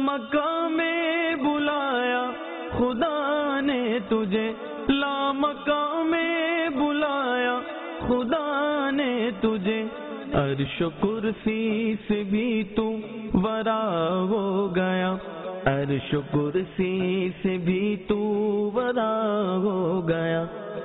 لامکان میں بلایا خدا نے تجھے، لامکان میں بلایا خدا نے تجھے، عرش و کرسی سے بھی تو ورا ہو گیا، عرش و کرسی سے بھی تو ورا ہو گیا۔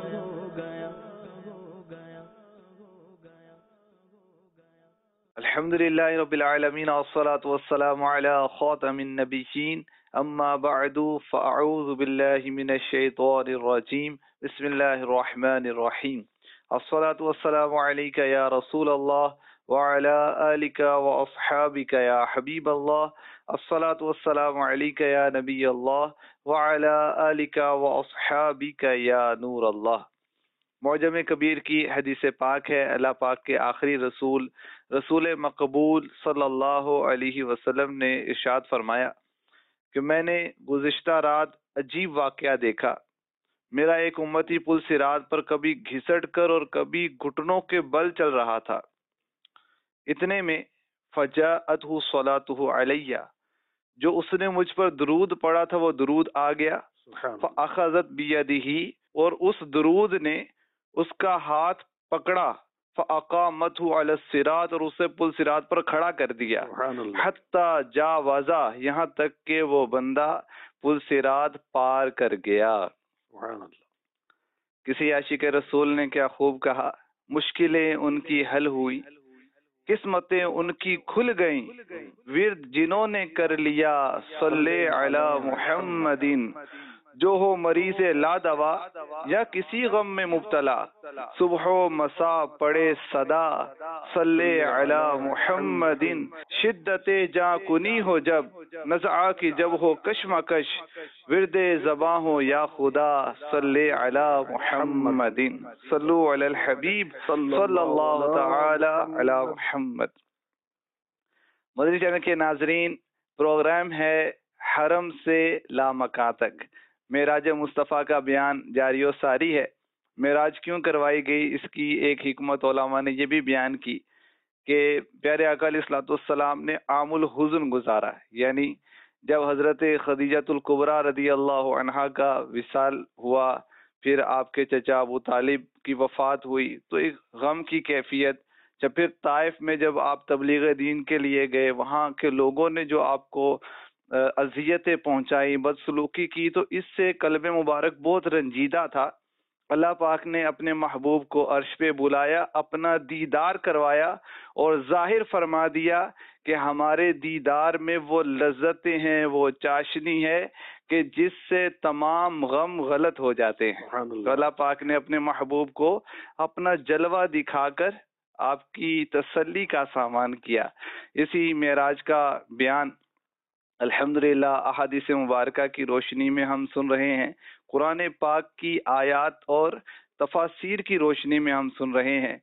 الحمدللہ رب العالمین والصلاة والسلام علی خاتم النبیین، اما بعد فاعوذ باللہ من الشیطان الرجیم، بسم اللہ الرحمن الرحیم۔ الصلاة والسلام علیک یا رسول اللہ وعلی آلک واصحابک یا حبیب اللہ، الصلاة والسلام علیک یا نبی اللہ وعلی آلک واصحابک یا نور اللہ۔ معجم کبیر کی حدیث پاک ہے، اللہ پاک کے آخری رسول رسول مقبول صلی اللہ علیہ وسلم نے ارشاد فرمایا کہ میں نے گزشتہ رات عجیب واقعہ دیکھا، میرا ایک امتی پل صراط پر کبھی گھسٹ کر اور کبھی گھٹنوں کے بل چل رہا تھا، اتنے میں فجاءتہ صلاۃہ علیہ، جو اس نے مجھ پر درود پڑھا تھا وہ درود آ گیا، فاخذت بیدہ، اور اس درود نے اس کا ہاتھ پکڑا، فاقامتہ علی الصراط، اور اسے پل صراط پر کھڑا کر دیا، حتی جاوزا، یہاں تک کہ وہ بندہ پل صراط پار کر گیا۔ کسی عاشق رسول نے کیا خوب کہا، مشکلیں ان کی حل ہوئی، قسمتیں ان کی کھل گئیں، ورد جنہوں نے کر لیا صلی علی محمد، جو ہو مریض لا دوا یا کسی غم میں مبتلا، صبح و مساء پڑے صدا صلی علی محمد، شدت جاں کنی ہو جب، نزعہ کی جب ہو کشمکش، ورد زباں ہو یا خدا صلی علی محمد، صلو علی الحبیب صلی اللہ تعالی علی محمد۔ مدنی چینل کے ناظرین، پروگرام ہے حرم سے لامکان تک، معراج مصطفیٰ کا بیان جاری و ساری ہے۔ معراج کیوں کروائی گئی، اس کی ایک حکمت علماء نے یہ بھی بیان کی کہ پیارے آقا علیہ الصلوۃ والسلام نے عام الحزن گزارا، یعنی جب حضرت خدیجۃ الکبریٰ رضی اللہ عنہا کا وصال ہوا، پھر آپ کے چچا ابو طالب کی وفات ہوئی، تو ایک غم کی کیفیت، جب پھر طائف میں جب آپ تبلیغ دین کے لیے گئے، وہاں کے لوگوں نے جو آپ کو اذیتیں پہنچائی، بدسلوکی کی، تو اس سے قلب مبارک بہت رنجیدہ تھا۔ اللہ پاک نے اپنے محبوب کو عرش پہ بلایا، اپنا دیدار کروایا اور ظاہر فرما دیا کہ ہمارے دیدار میں وہ لذتیں ہیں، وہ چاشنی ہے کہ جس سے تمام غم غلط ہو جاتے ہیں۔ تو اللہ پاک نے اپنے محبوب کو اپنا جلوہ دکھا کر آپ کی تسلی کا سامان کیا۔ اسی معراج کا بیان الحمدللہ احادیث مبارکہ کی روشنی میں ہم سن رہے ہیں، قرآن پاک کی آیات اور تفاسیر کی روشنی میں ہم سن رہے ہیں۔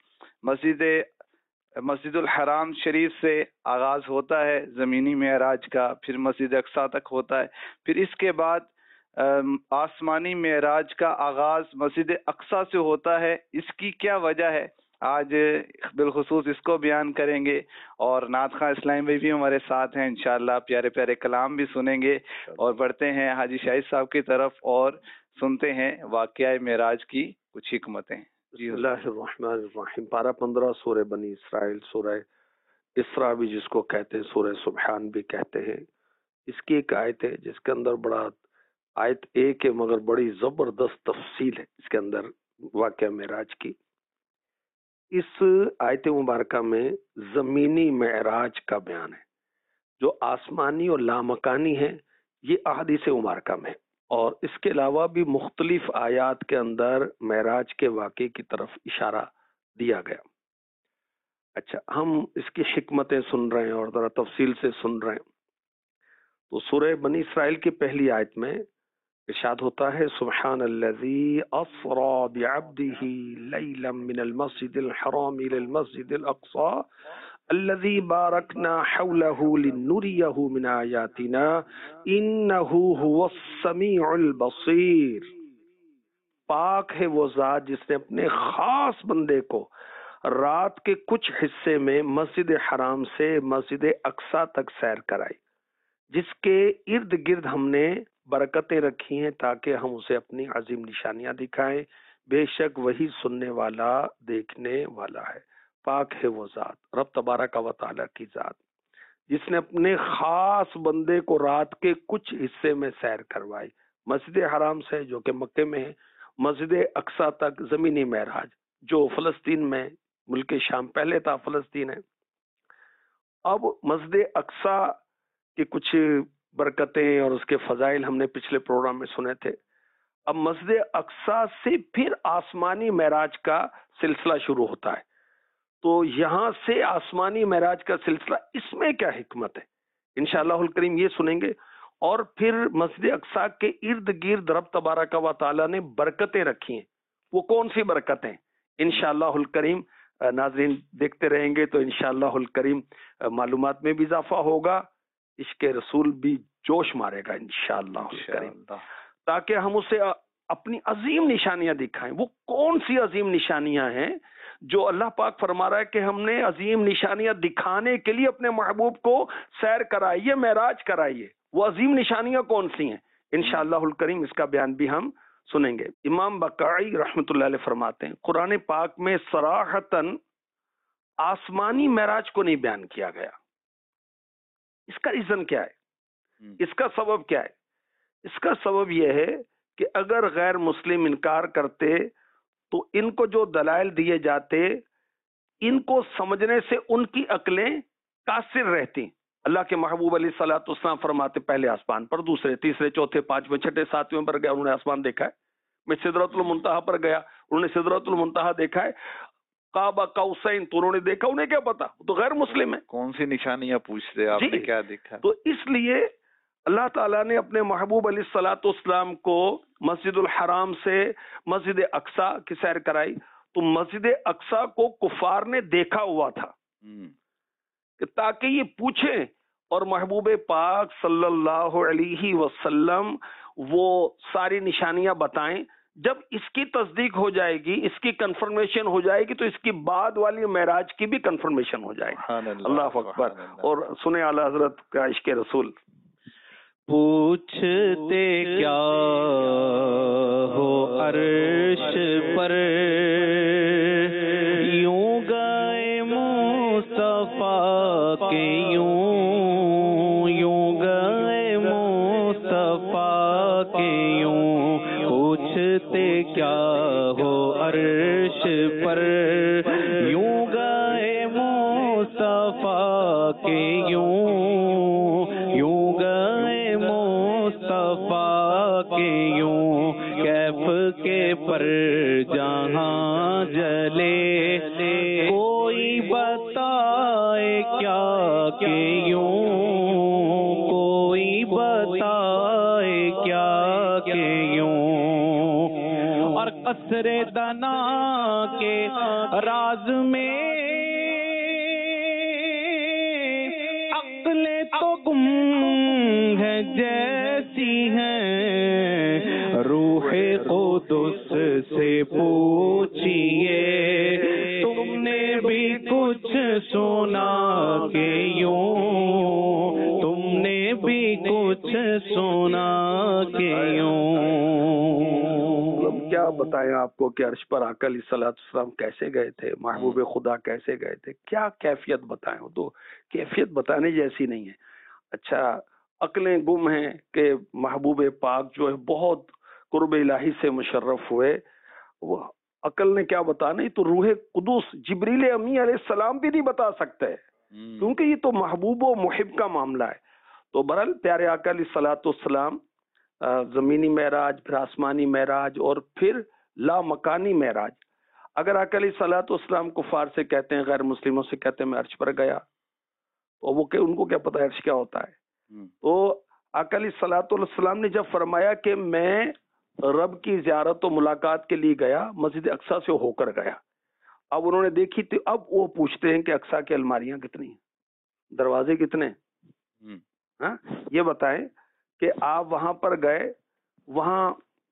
مسجد الحرام شریف سے آغاز ہوتا ہے زمینی معراج کا، پھر مسجد اقصیٰ تک ہوتا ہے، پھر اس کے بعد آسمانی معراج کا آغاز مسجد اقصیٰ سے ہوتا ہے۔ اس کی کیا وجہ ہے، آج بالخصوص اس کو بیان کریں گے، اور نعت خواں اسلامی بھائی بھی ہمارے ساتھ ہیں، انشاءاللہ پیارے پیارے کلام بھی سنیں گے، اور بڑھتے ہیں حاجی شاہد صاحب کی طرف اور سنتے ہیں واقعہ معراج کی کچھ حکمتیں۔ بسم اللہ الرحمن الرحیم۔ پارہ 15 سورہ بنی اسرائیل، سورہ اسراء بھی جس کو کہتے ہیں، سورہ سبحان بھی کہتے ہیں۔ اس کی ایک آیت ہے جس کے اندر بڑا، آیت ایک ہے مگر بڑی زبردست تفصیل ہے اس کے اندر واقعہ معراج کی۔ اس آیت مبارکہ میں زمینی معراج کا بیان ہے، جو آسمانی اور لامکانی ہے، یہ احادیث مبارکہ میں، اور اس کے علاوہ بھی مختلف آیات کے اندر معراج کے واقعے کی طرف اشارہ دیا گیا۔ اچھا، ہم اس کی حکمتیں سن رہے ہیں اور ذرا تفصیل سے سن رہے ہیں۔ تو سورہ بنی اسرائیل کی پہلی آیت میں ارشاد ہوتا ہے، سبحان الذی اسری بعبدہ لیلا من المسجد الحرام الى المسجد الاقصى الذي باركنا حوله لنريه من آياتنا إنه هو السميع البصير۔ پاک ہے وہ ذات جس نے اپنے خاص بندے کو رات کے کچھ حصے میں مسجد حرام سے مسجد اقصیٰ تک سیر کرائی، جس کے ارد گرد ہم نے برکتیں رکھی ہیں تاکہ ہم اسے اپنی عظیم نشانیاں دکھائیں. بے شک وہی سننے والا دیکھنے والا ہے. پاک ہے وہ ذات، رب تبارک و تعالیٰ کی ذات، جس نے اپنے خاص بندے کو رات کے کچھ حصے میں سیر کروائی، مسجد حرام سے جو کہ مکے میں ہے، مسجد اقصی تک زمینی معراج جو فلسطین میں، ملک شام پہلے تھا فلسطین ہے. اب مسجد اقصی کی کچھ برکتیں اور اس کے فضائل ہم نے پچھلے پروگرام میں سنے تھے. اب مسجد اقصی سے پھر آسمانی معراج کا سلسلہ شروع ہوتا ہے. تو یہاں سے آسمانی معراج کا سلسلہ، اس میں کیا حکمت ہے انشاءاللہ الکریم یہ سنیں گے. اور پھر مسجد اقصی کے ارد گرد رب تبارک و تعالیٰ نے برکتیں رکھی ہیں. وہ کون سی برکتیں انشاءاللہ الکریم ناظرین دیکھتے رہیں گے تو انشاءاللہ الکریم معلومات میں بھی اضافہ ہوگا، عشق رسول بھی جوش مارے گا انشاءاللہ الکریم، تاکہ ہم اسے اپنی عظیم نشانیاں دکھائیں. وہ کون سی عظیم نشانیاں ہیں جو اللہ پاک فرما رہا ہے کہ ہم نے عظیم نشانیاں دکھانے کے لیے اپنے محبوب کو سیر کرائیے، معراج کرائیے. وہ عظیم نشانیاں کون سی ہیں انشاءاللہ الکریم اس کا بیان بھی ہم سنیں گے. امام بقائی رحمۃ اللہ علیہ فرماتے ہیں قرآن پاک میں صراحتاً آسمانی معراج کو نہیں بیان کیا گیا. اس کا ریزن کیا ہے؟ اس کا سبب کیا ہے؟ اس کا سبب یہ ہے کہ اگر غیر مسلم انکار کرتے تو ان کو جو دلائل دیے جاتے ان کو سمجھنے سے ان کی عقلیں قاصر رہتی. اللہ کے محبوب علیہ الصلوۃ والسلام فرماتے پہلے آسمان پر، دوسرے، تیسرے، چوتھے، پانچویں، چھٹے، ساتویں پر گیا انہوں نے آسمان دیکھا ہے. میں سدرۃ المنتہا پر گیا انہوں نے سدرۃ المنتہا دیکھا ہے. کعبہ قوسین تو انہوں نے دیکھا، انہیں کیا پتا، تو غیر مسلم ہے. کون سی نشانیاں پوچھتے آپ نے کیا دیکھا؟ تو اس لیے اللہ تعالیٰ نے اپنے محبوب علیہ الصلوۃ والسلام کو مسجد الحرام سے مسجد اقصی کی سیر کرائی. تو مسجد اقصی کو کفار نے دیکھا ہوا تھا کہ تاکہ یہ پوچھیں اور محبوب پاک صلی اللہ علیہ وسلم وہ ساری نشانیاں بتائیں. جب اس کی تصدیق ہو جائے گی، اس کی کنفرمیشن ہو جائے گی تو اس کی بعد والی معراج کی بھی کنفرمیشن ہو جائے گی. اللہ اکبر. اور سنیں اعلی حضرت کا عشق رسول. پوچھتے کیا ہو عرش پر، یوں گئے مصطفیٰ کے یوں گئے مصطفیٰ کے یوں. پوچھتے کیا ہو عرش پر، یوں گئے مصطفیٰ کے یوں گئے مصطفیٰ کے یوں. کیف کے پر جہاں جلے کوئی بتائے کیا کہ یوں، کوئی بتائے کیا کہ یوں. اور قصر دنا کے راز میں عقلیں تو گم ہے جیسی ہیں، روح قدس سے پوچھئے تم نے بھی کچھ سنا کہ یوں، تم نے بھی کچھ سنا کہ یوں. کیا بتائیں آپ کو کہ عرش پر آقا علیہ الصلوۃ والسلام کیسے گئے تھے، محبوب خدا کیسے گئے تھے، کیا کیفیت بتائیں. وہ تو کیفیت بتانے جیسی نہیں ہے. اچھا عقلیں گم ہیں کہ محبوب پاک جو ہے بہت قرب الہی سے مشرف ہوئے. وہ عقل نے کیا بتانا، تو روح قدس جبریل امی علیہ السلام بھی نہیں بتا سکتے کیونکہ یہ تو محبوب و محب کا معاملہ ہے. تو برحال پیارے آقا علیہ الصلوۃ والسلام زمینی معراج، پھر آسمانی معراج اور پھر لا مکانی معراج. اگر آقا علیہ الصلوۃ والسلام کفار سے کہتے ہیں، غیر مسلموں سے کہتے ہیں میں عرش پر گیا، تو وہ کہ ان کو کیا پتا ہے عرش کیا ہوتا ہے. تو آقا علیہ الصلوۃ والسلام نے جب فرمایا کہ میں رب کی زیارت و ملاقات کے لیے گیا، مسجد اقصی سے ہو کر گیا، اب انہوں نے دیکھی تو اب وہ پوچھتے ہیں کہ اقصی کی الماریاں کتنی ہیں، دروازے کتنے ہیں. ہاں یہ بتائیں کہ آپ وہاں پر گئے، وہاں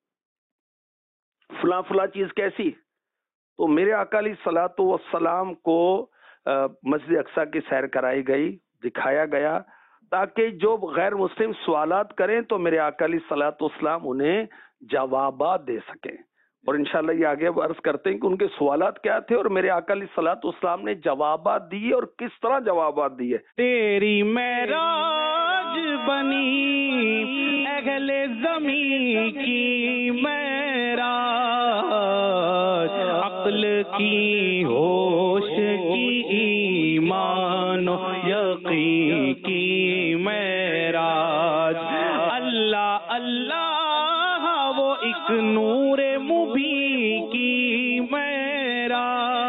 فلاں فلاں چیز کیسی. تو میرے آقا علیہ الصلوۃ والسلام کو مسجد اقصی کی سیر کرائی گئی، دکھایا گیا. تاکہ جو غیر مسلم سوالات کریں تو میرے آقا علیہ الصلوۃ والسلام انہیں جوابات دے سکیں. اور انشاءاللہ یہ آگے عرض کرتے ہیں کہ ان کے سوالات کیا تھے اور میرے آقا علیہ الصلوۃ والسلام نے جوابات دیے اور کس طرح جوابات دیے. تیری معراج بنی اہل زمین کی معراج، عقل کی ہوش کی ایمان و یقین کی معراج. اللہ اللہ وہ ایک نور مبین کی معراج،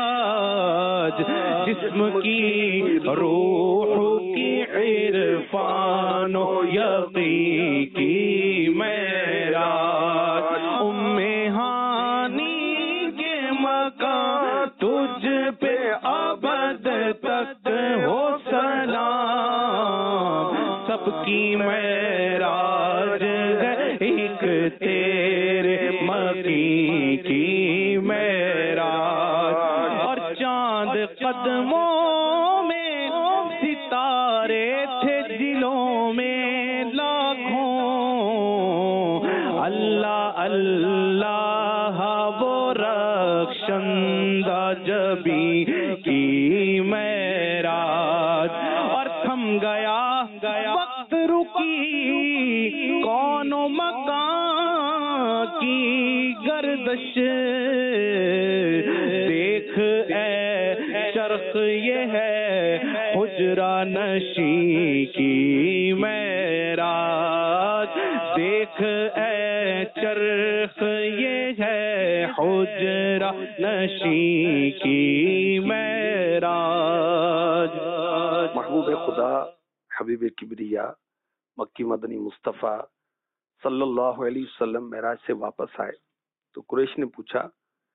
جسم کی روح کی عرفان و یقین کی معراج. ہانی کے مکان تجھ پہ ابد تک ہو سلام، سب کی معراج ہے ایک تیرے مکی کی معراج. اور چاند قدموں میں ستارے تھے دلوں میں لاکھوں، اللہ اللہ وہ رخشندہ جبی کی معراج. اور تھم گیا وقت رکی کون و مکان کی گردش، دیکھ اے چرخ یہ ہے حجرہ نشین کی معراج، دیکھ اے چرخ یہ ہے حجرہ نشین کی معراج. محبوب خدا حبیب کبریا مکی مدنی مصطفیٰ صلی اللہ علیہ وسلم معراج سے واپس آئے تو قریش نے پوچھا،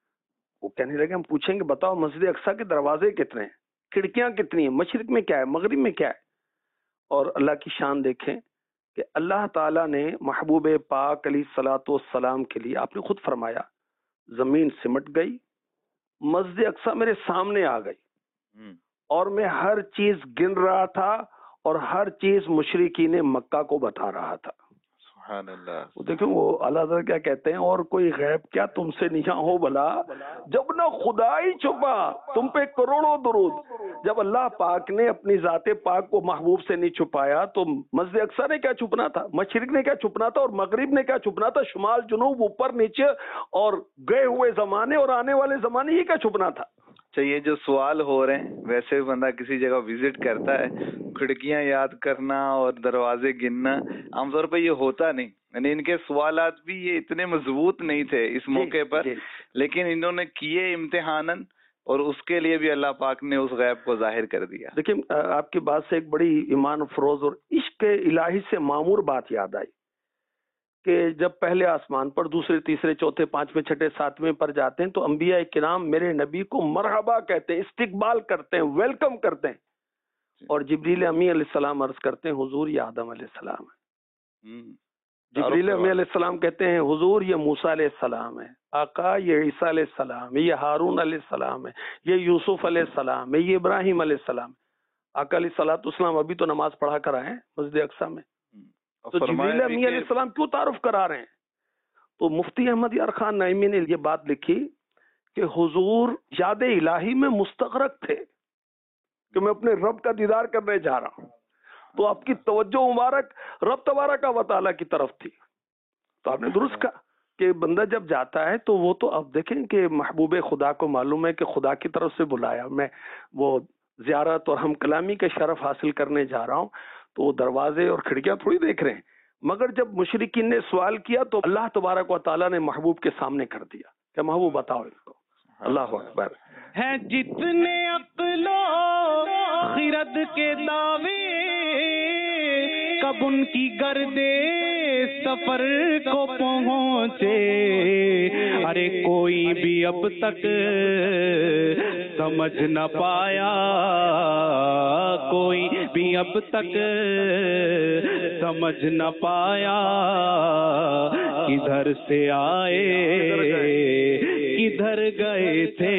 وہ کہنے لگے ہم پوچھیں گے بتاؤ مسجد اقصیٰ کے دروازے کتنے ہیں، کھڑکیاں کتنی ہیں، مشرق میں کیا ہے، مغرب میں کیا ہے. اور اللہ کی شان دیکھیں کہ اللہ تعالیٰ نے محبوب پاک علیہ الصلوۃ والسلام کے لیے آپ نے خود فرمایا زمین سمٹ گئی، مسجد اقصیٰ میرے سامنے آ گئی اور میں ہر چیز گن رہا تھا اور ہر چیز مشرکین مکہ کو بتا رہا تھا. سبحان اللہ. وہ دیکھیں وہ اللہ تعالیٰ کیا کہتے ہیں، اور کوئی غیب کیا تم سے نہیں ہو بلا، جب نہ خدا ہی چھپا تم پہ کروڑوں درود. جب اللہ پاک نے اپنی ذات پاک کو محبوب سے نہیں چھپایا تو مسجد اقصیٰ نے کیا چھپنا تھا، مشرق نے کیا چھپنا تھا اور مغرب نے کیا چھپنا تھا، شمال جنوب اوپر نیچے اور گئے ہوئے زمانے اور آنے والے زمانے، یہ کیا چھپنا تھا. یہ جو سوال ہو رہے ہیں ویسے بھی بندہ کسی جگہ وزٹ کرتا ہے، کھڑکیاں یاد کرنا اور دروازے گننا عام طور پہ یہ ہوتا نہیں. یعنی ان کے سوالات بھی یہ اتنے مضبوط نہیں تھے اس موقع پر، لیکن انہوں نے کیے امتحاناً اور اس کے لیے بھی اللہ پاک نے اس غیب کو ظاہر کر دیا. دیکھیں آپ کی بات سے ایک بڑی ایمان افروز اور عشق الہی سے معمور بات یاد آئی کہ جب پہلے آسمان پر دوسرے تیسرے چوتھے پانچویں چھٹے ساتویں پر جاتے ہیں تو انبیاء کرام میرے نبی کو مرحبا کہتے ہیں، استقبال کرتے ہیں، ویلکم کرتے ہیں. اور جبریل امی علیہ السلام عرض کرتے ہیں حضور یہ آدم علیہ السلام ہے. جبریل امی علیہ السلام کہتے ہیں حضور یہ موسیٰ علیہ السلام ہے. آقا یہ عیسیٰ علیہ السلام ہے، یہ ہارون علیہ السلام ہے، یہ یوسف علیہ السلام ہے، یہ ابراہیم علیہ السلام. آقا علیہ الصلوۃ والسلام ابھی تو نماز پڑھا کر آئے ہیں مسجد اقصیٰ میں، تو جبریل امی علیہ السلام کیوں تعارف کرا رہے ہیں؟ تو مفتی احمد یار خان نعیمی نے یہ بات لکھی کہ حضور یاد الہی میں مستغرق تھے کہ میں اپنے رب کا دیدار کرنے جا رہا ہوں، تو آپ کی توجہ مبارک رب تبارک و تعالیٰ کی طرف تھی. تو آپ نے درست کہا کہ بندہ جب جاتا ہے تو وہ تو اب دیکھیں کہ محبوب خدا کو معلوم ہے کہ خدا کی طرف سے بلایا، میں وہ زیارت اور ہم کلامی کے شرف حاصل کرنے جا رہا ہوں، تو وہ دروازے اور کھڑکیاں تھوڑی دیکھ رہے ہیں. مگر جب مشرکین نے سوال کیا تو اللہ تبارک و تعالیٰ نے محبوب کے سامنے کر دیا کہ محبوب بتاؤ ان کو. اللہ اکبر. ہے جتنے عقل و خرد کے دعوے کب ان کی گردے سفر کو پہنچے، ارے کوئی بھی اب تک سمجھ نہ پایا، کوئی بھی اب تک سمجھ نہ پایا کدھر سے آئے کدھر گئے تھے،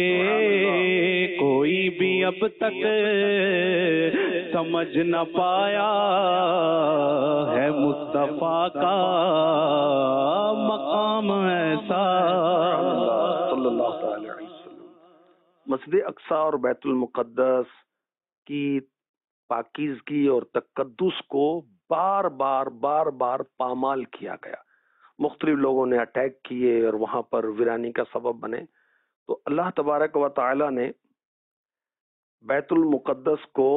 کوئی بھی اب تک سمجھ نہ پایا ہے مصطفیٰ کا مقام ایسا۔ صلی اللہ تعالی علیہ وسلم۔ مسجد اقصی اور بیت المقدس کی پاکیزگی اور تقدس کو بار بار پامال کیا گیا، مختلف لوگوں نے اٹیک کیے اور وہاں پر ویرانی کا سبب بنے، تو اللہ تبارک و تعالی نے بیت المقدس کو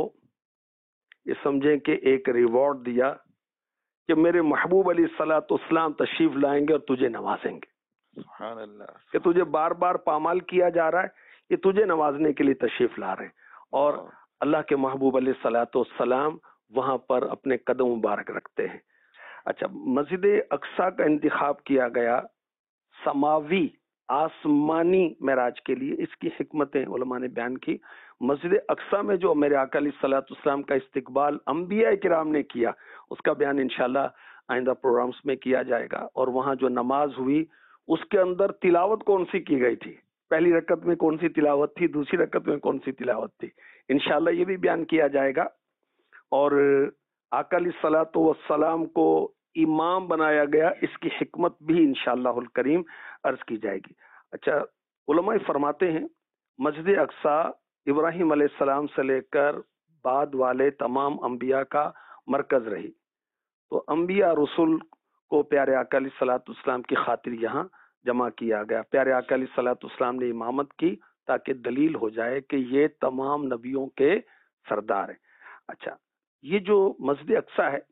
یہ سمجھیں کہ ایک ریوارڈ دیا کہ میرے محبوب علیہ الصلوۃ والسلام تشریف لائیں گے اور تجھے نوازیں گے۔ سبحان اللہ، کہ تجھے بار بار پامال کیا جا رہا ہے، یہ تجھے نوازنے کے لیے تشریف لا رہے ہیں، اور اللہ کے محبوب علیہ الصلوۃ والسلام وہاں پر اپنے قدم مبارک رکھتے ہیں۔ اچھا، مسجد اقصی کا انتخاب کیا گیا سماوی آسمانی معراج کے لیے، اس کی حکمتیں علماء نے بیان کی۔ مسجد اقصی میں جو میرے آقا علیہ الصلوۃ والسلام کا استقبال انبیاء کرام نے کیا، اس کا بیان انشاءاللہ آئندہ پروگرامز میں کیا جائے گا، اور وہاں جو نماز ہوئی اس کے اندر تلاوت کون سی کی گئی تھی، پہلی رکعت میں کون سی تلاوت تھی، دوسری رکعت میں کون سی تلاوت تھی، انشاءاللہ یہ بھی بیان کیا جائے گا۔ اور آقا علیہ الصلوۃ والسلام کو امام بنایا گیا، اس کی حکمت بھی انشاءاللہ الکریم عرض کی جائے گی۔ اچھا، علماء فرماتے ہیں مسجد اقصی ابراہیم علیہ السلام سے لے کر بعد والے تمام انبیاء کا مرکز رہی، تو انبیاء رسول کو پیارے آقا علیہ الصلوۃ والسلام کی خاطر یہاں جمع کیا گیا۔ پیارے آقا علیہ الصلوۃ والسلام نے امامت کی تاکہ دلیل ہو جائے کہ یہ تمام نبیوں کے سردار ہیں۔ اچھا، یہ جو مسجد اقصی ہے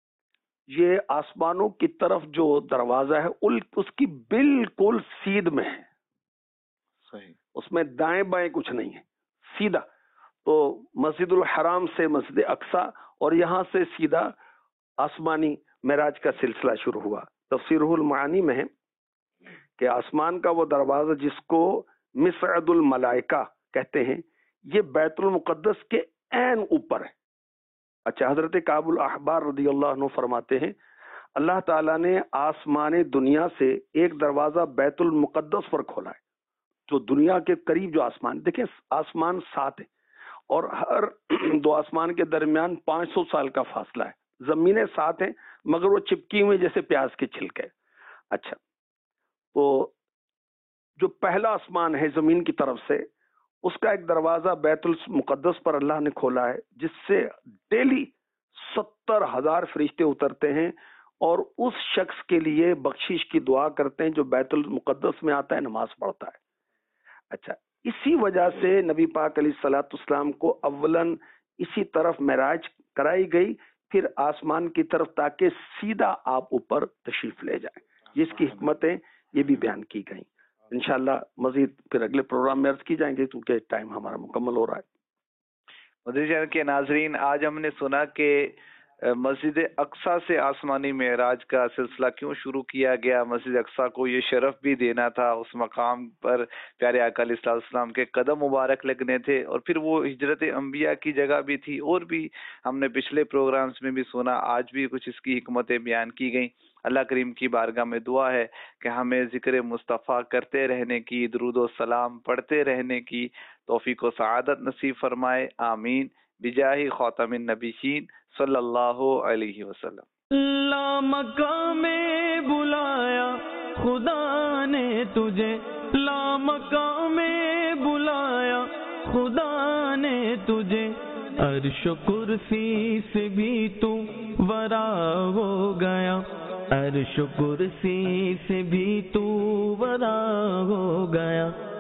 یہ آسمانوں کی طرف جو دروازہ ہے اس کی بالکل سیدھ میں ہے، صحیح، اس میں دائیں بائیں کچھ نہیں ہے، سیدھا۔ تو مسجد الحرام سے مسجد اقصی، اور یہاں سے سیدھا آسمانی معراج کا سلسلہ شروع ہوا۔ تفسیر المعانی میں ہے کہ آسمان کا وہ دروازہ جس کو مصعد الملائکہ کہتے ہیں، یہ بیت المقدس کے عین اوپر ہے۔ اچھا، حضرت کعب الاحبار رضی اللہ عنہ فرماتے ہیں اللہ تعالیٰ نے آسمان دنیا سے ایک دروازہ بیت المقدس پر کھولا ہے، جو دنیا کے قریب جو آسمان، دیکھیں آسمان 7 ہے اور ہر دو آسمان کے درمیان 500 سال کا فاصلہ ہے، زمینیں 7 ہیں مگر وہ چپکی ہوئی جیسے پیاز کے چھلکے۔ اچھا، تو جو پہلا آسمان ہے زمین کی طرف سے، اس کا ایک دروازہ بیت المقدس پر اللہ نے کھولا ہے، جس سے ڈیلی 70,000 فرشتے اترتے ہیں اور اس شخص کے لیے بخشش کی دعا کرتے ہیں جو بیت المقدس میں آتا ہے، نماز پڑھتا ہے۔ اچھا، اسی وجہ سے نبی پاک علیہ الصلوۃ والسلام کو اولن اسی طرف معراج کرائی گئی، پھر آسمان کی طرف، تاکہ سیدھا آپ اوپر تشریف لے جائیں۔ جس کی حکمتیں یہ بھی بیان کی گئیں، انشاءاللہ مزید پھر اگلے پروگرام میں عرض کی جائیں گے، کیونکہ ٹائم ہمارا مکمل ہو رہا ہے۔ مدری چینل کے ناظرین، آج ہم نے سنا کہ مسجد اقصی سے آسمانی معراج کا سلسلہ کیوں شروع کیا گیا۔ مسجد اقصی کو یہ شرف بھی دینا تھا، اس مقام پر پیارے آقا علیہ السلام کے قدم مبارک لگنے تھے، اور پھر وہ ہجرت انبیاء کی جگہ بھی تھی، اور بھی ہم نے پچھلے پروگرامز میں بھی سنا، آج بھی کچھ اس کی حکمتیں بیان کی گئیں۔ اللہ کریم کی بارگاہ میں دعا ہے کہ ہمیں ذکر مصطفیٰ کرتے رہنے کی، درود و سلام پڑھتے رہنے کی توفیق و سعادت نصیب فرمائے، آمین، بجاہ خاتم النبیین صلی اللہ علیہ وسلم۔ لا مقام میں بلایا خدا نے تجھے، لا مقام میں بلایا خدا نے تجھے، عرش و کرسی سے بھی تو ورا ہو گیا، عرش و کرسی سے بھی تو ورا ہو گیا۔